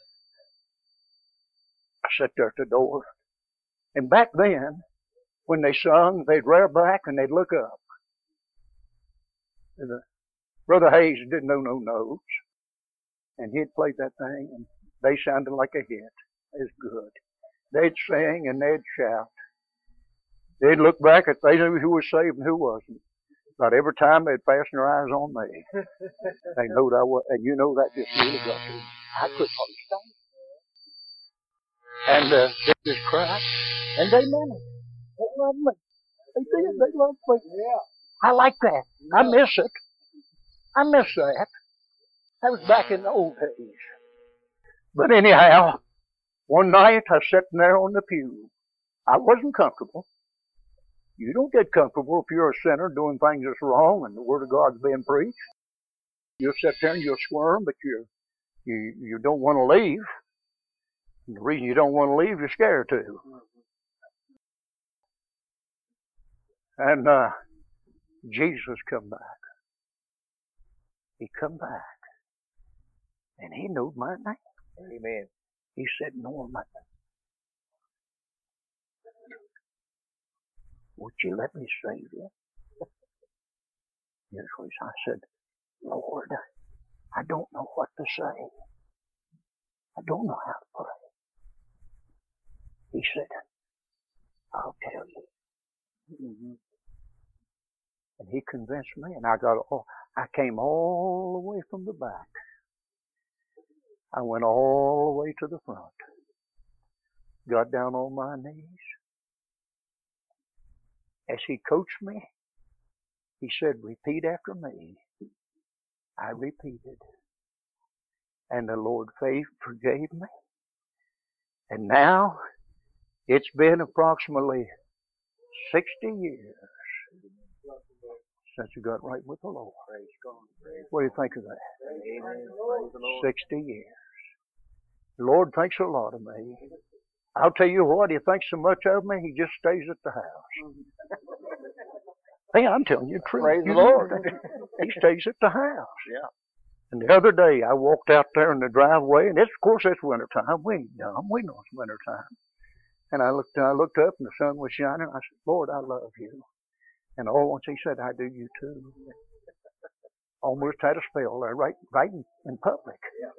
S1: I sat there at the door. And back then, when they sung, they'd rear back and they'd look up. And, uh, Brother Hayes didn't know no notes. And he'd play that thing, and they sounded like a hit. It was good. They'd sing and they'd shout. They'd look back at they knew who was saved and who wasn't. But every time they'd fasten their eyes on me. They knowed I was, and you know that just really got to me. I couldn't understand. And uh, they just cried. And they meant it. They loved me. They did. They loved me. Yeah. I like that. I miss it. I miss that. That was back in the old days. But anyhow, one night I sat there on the pew. I wasn't comfortable. You don't get comfortable if you're a sinner doing things that's wrong and the Word of God's being preached. You'll sit there and you'll squirm, but you you you don't want to leave. And the reason you don't want to leave, you're scared to. And uh, Jesus come back. He come back. And he knew my name. Amen. He said, Norman, would you let me save you? Yes, I said, Lord, I don't know what to say. I don't know how to pray. He said, I'll tell you. Mm-hmm. And he convinced me, and I got all, I came all the way from the back. I went all the way to the front. Got down on my knees. As he coached me, he said, repeat after me. I repeated. And the Lord faith forgave me. And now, it's been approximately sixty years since I got right with the Lord. What do you think of that? sixty years. The Lord thinks a lot of me. I'll tell you what, he thinks so much of me, he just stays at the house. Hey, I'm telling you the truth. Praise the Lord. He stays at the house. Yeah. And the other day, I walked out there in the driveway, and it's, of course, it's winter time. We ain't dumb. We know it's winter time. And I looked, I looked up, and the sun was shining. I said, Lord, I love you. And all at once he said, I do you too. Almost had a spell there, right, right in, in public.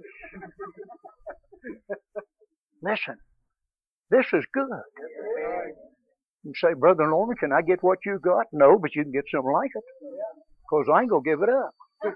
S1: Listen, this is good. You say, Brother Norman, can I get what you got? No, but you can get something like it. Because I ain't going to give it up.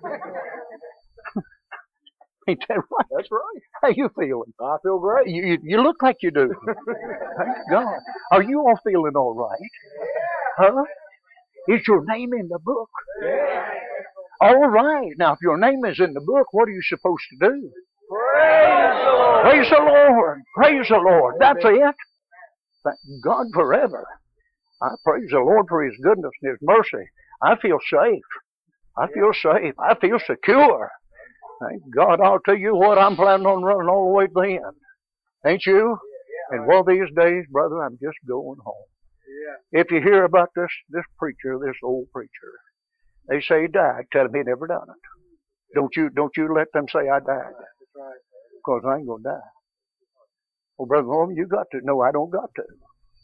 S1: Ain't that right? That's right. How you feeling? I feel great. You, you, you look like you do. Thank God. Are you all feeling all right? Huh? Is your name in the book? Yeah. All right. Now, if your name is in the book, what are you supposed to do? Praise the Lord. Praise the Lord. Praise the Lord. That's it. Thank God forever. I praise the Lord for His goodness and His mercy. I feel safe. I feel safe. I feel secure. Thank God. I'll tell you what, I'm planning on running all the way to the end. Ain't you? And one of these days, brother, I'm just going home. If you hear about this this preacher, this old preacher, they say he died. Tell him he never done it. Don't you don't you let them say I died. Because I ain't going to die. Well, Brother Norman, you got to. No, I don't got to.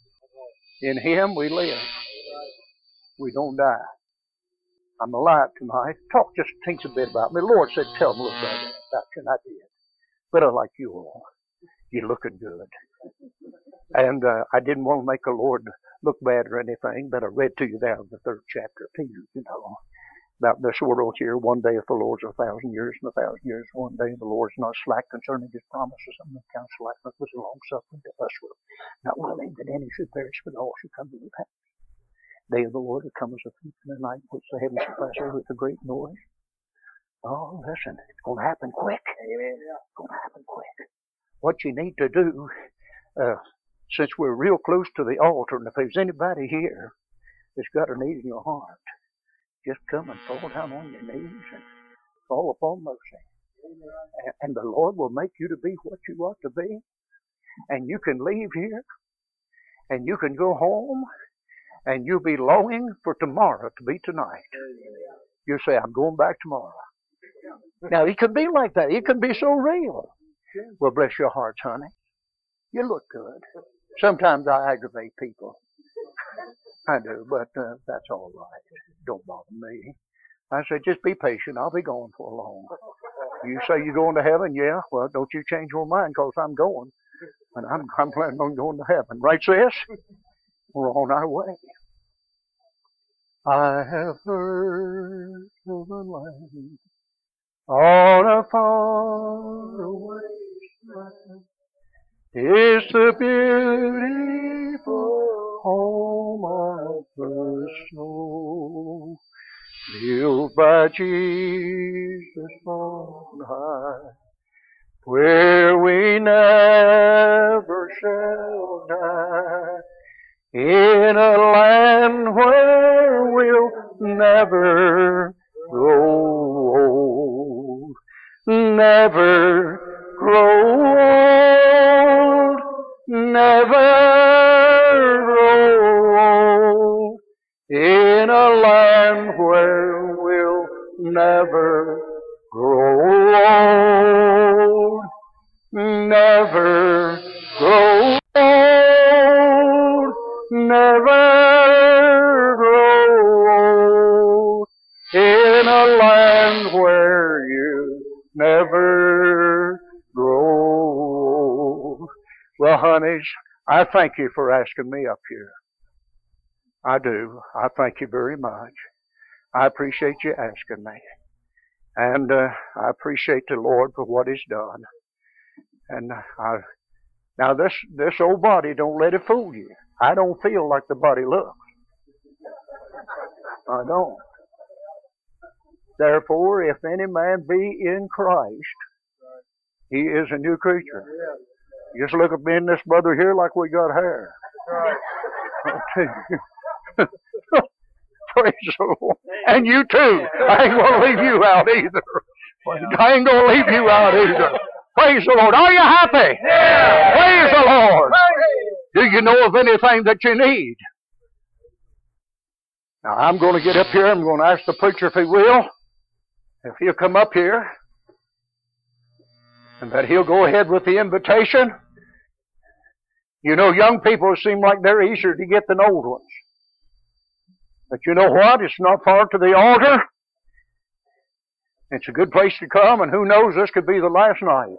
S1: In Him we live. We don't die. I'm alive tonight. Talk just thinks a bit about me. The Lord said, tell them a little bit about you, and I did. But I like you all. You're looking good. And uh, I didn't want to make the Lord look bad or anything, but I read to you there in the third chapter of Peter, you know, about this world here. One day if the Lord's a thousand years, and a thousand years one day, the Lord's not slack concerning His promises, and the counsel like was long suffering to us, were not willing that any should perish, but all should come to repentance. Day of the Lord will come as a thief in the night, which the heavens shall pass over with a great noise. Oh, listen, it's going to happen quick. It's going to happen quick. What you need to do, uh, since we're real close to the altar, and if there's anybody here that's got a need in your heart, just come and fall down on your knees and fall upon mercy. And, and the Lord will make you to be what you ought to be. And you can leave here, and you can go home, and you'll be longing for tomorrow to be tonight. You say, I'm going back tomorrow. Now, it could be like that. It could be so real. Well, bless your hearts, honey. You look good. Sometimes I aggravate people. I do, but uh, that's all right. Don't bother me. I said, just be patient. I'll be going for long. You say you're going to heaven? Yeah. Well, don't you change your mind, because I'm going. And I'm, I'm planning on going to heaven. Right, sis? We're on our way. I have heard of a land on a far away land. It's the beautiful home of the snow, built by Jesus on high, where we never shall die, in a land where we'll never grow old, never grow old, never grow old, in a land where we'll never grow old, never grow old, never grow old, in a land where you never grow old. Well, honeys, I thank you for asking me up here. I do. I thank you very much. I appreciate you asking me. And uh, I appreciate the Lord for what He's done. And I, now this, this old body, don't let it fool you. I don't feel like the body looks. I don't. Therefore, if any man be in Christ, he is a new creature. Just look at me and this brother here like we got hair. Praise the Lord. And you too. I ain't going to leave you out either. I ain't going to leave you out either. Praise the Lord. Are you happy? Yeah. Praise the Lord. Do you know of anything that you need? Now, I'm going to get up here. I'm going to ask the preacher if he will, if he'll come up here, and that he'll go ahead with the invitation. You know, young people seem like they're easier to get than old ones. But you know what? It's not far to the altar. It's a good place to come, and who knows, this could be the last night.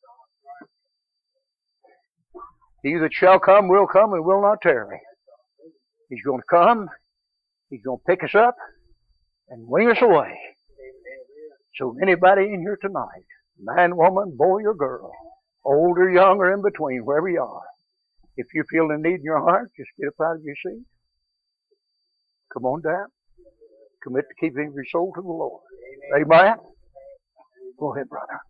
S1: He that shall come will come and will not tarry. He's going to come. He's going to pick us up and wing us away. So anybody in here tonight, man, woman, boy, or girl, old or young or in between, wherever you are, if you feel the need in your heart, just get up out of your seat. Come on down. Commit to keeping your soul to the Lord. Amen. Go ahead, brother.